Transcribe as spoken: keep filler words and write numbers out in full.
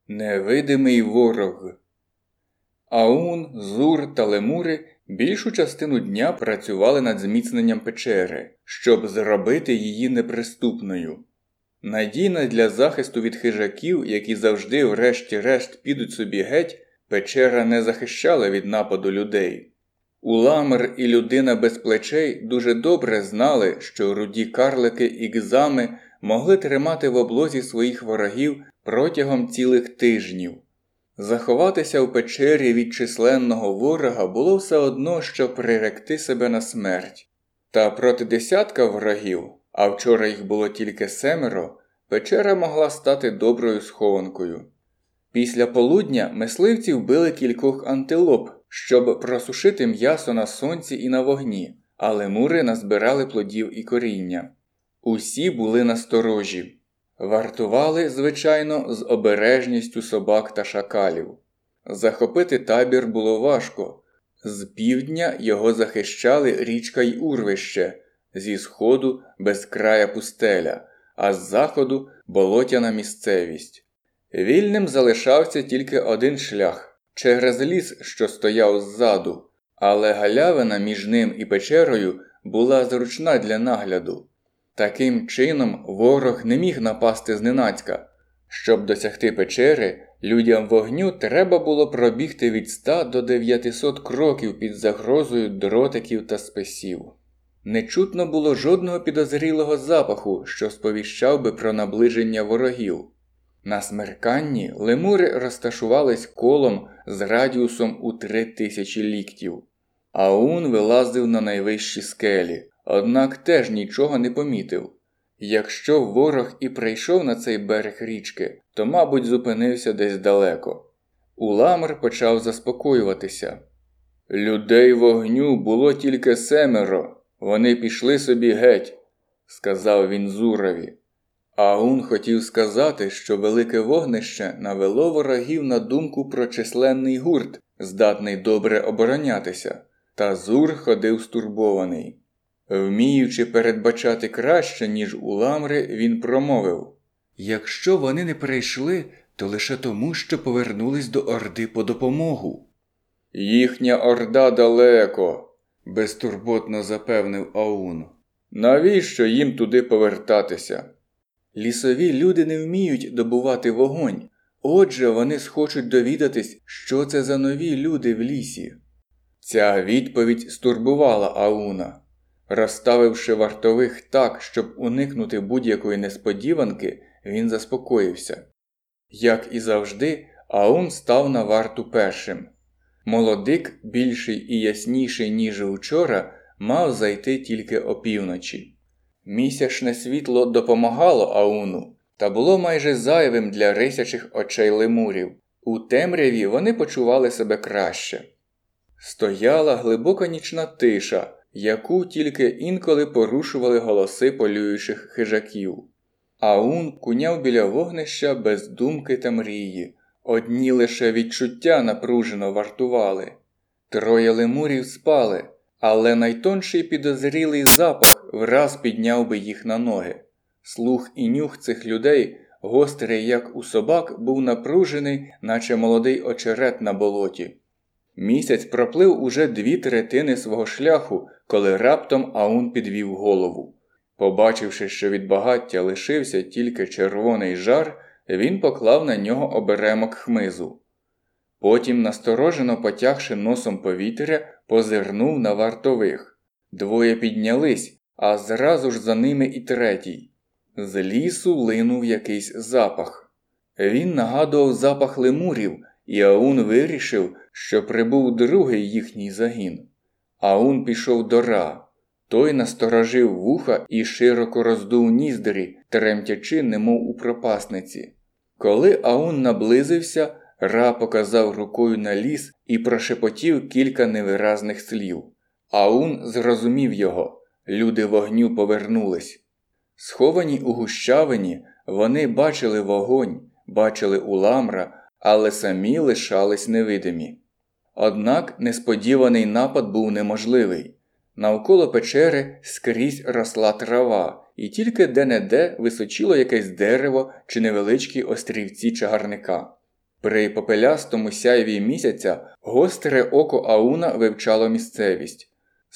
Невидимий ворог. Аун, Зур та лемури більшу частину дня працювали над зміцненням печери, щоб зробити її неприступною. Надійна для захисту від хижаків, які завжди врешті-решт підуть собі геть, печера не захищала від нападу людей. Уламр і людина без плечей дуже добре знали, що руді карлики і гзами могли тримати в облозі своїх ворогів протягом цілих тижнів. Заховатися в печері від численного ворога було все одно, що приректи себе на смерть. Та проти десятка ворогів, а вчора їх було тільки семеро, печера могла стати доброю схованкою. Після полудня мисливці вбили кількох антилоп, щоб просушити м'ясо на сонці і на вогні, а лемури назбирали плодів і коріння. Усі були насторожі. Вартували, звичайно, з обережністю собак та шакалів. Захопити табір було важко. З півдня його захищали річка й урвище, зі сходу – безкрая пустеля, а з заходу – болотяна місцевість. Вільним залишався тільки один шлях – через ліс, що стояв ззаду, але галявина між ним і печерою була зручна для нагляду. Таким чином ворог не міг напасти зненацька. Щоб досягти печери, людям вогню треба було пробігти від ста до дев'ятисот кроків під загрозою дротиків та списів. Не чутно було жодного підозрілого запаху, що сповіщав би про наближення ворогів. На смерканні лемури розташувались колом з радіусом у три тисячі ліктів. Аун вилазив на найвищі скелі, однак теж нічого не помітив. Якщо ворог і прийшов на цей берег річки, то, мабуть, зупинився десь далеко. Уламр почав заспокоюватися. «Людей вогню було тільки семеро, вони пішли собі геть», – сказав він Зурові. Аун хотів сказати, що велике вогнище навело ворогів на думку про численний гурт, здатний добре оборонятися, та Зур ходив стурбований. Вміючи передбачати краще, ніж уламри, він промовив: «Якщо вони не прийшли, то лише тому, що повернулись до Орди по допомогу». «Їхня Орда далеко», – безтурботно запевнив Аун. «Навіщо їм туди повертатися?» Лісові люди не вміють добувати вогонь, отже вони схочуть довідатись, що це за нові люди в лісі. Ця відповідь стурбувала Ауна. Розставивши вартових так, щоб уникнути будь-якої несподіванки, він заспокоївся. Як і завжди, Аун став на варту першим. Молодик, більший і ясніший, ніж вчора, мав зайти тільки опівночі. Місячне світло допомагало Ауну, та було майже зайвим для рисячих очей лемурів. У темряві вони почували себе краще. Стояла глибока нічна тиша, яку тільки інколи порушували голоси полюючих хижаків. Аун куняв біля вогнища без думки та мрії. Одні лише відчуття напружено вартували. Троє лемурів спали, але найтонший підозрілий запах враз підняв би їх на ноги. Слух і нюх цих людей, гострий як у собак, був напружений, наче молодий очерет на болоті. Місяць проплив уже дві третини свого шляху, коли раптом Аун підвів голову. Побачивши, що від багаття лишився тільки червоний жар, він поклав на нього оберемок хмизу. Потім, насторожено потягши носом повітря, позирнув на вартових. Двоє піднялись, а зразу ж за ними і третій. З лісу линув якийсь запах. Він нагадував запах лемурів, і Аун вирішив, що прибув другий їхній загін. Аун пішов до Ра. Той насторожив вуха і широко роздув ніздрі, тремтячи, немов у пропасниці. Коли Аун наблизився, Ра показав рукою на ліс і прошепотів кілька невиразних слів. Аун зрозумів його. Люди вогню повернулись. Сховані у гущавині, вони бачили вогонь, бачили уламра, але самі лишались невидимі. Однак несподіваний напад був неможливий. Навколо печери скрізь росла трава, і тільки де-не-де височило якесь дерево чи невеличкі острівці чагарника. При попелястому сяйві місяця гостре око Ауна вивчало місцевість.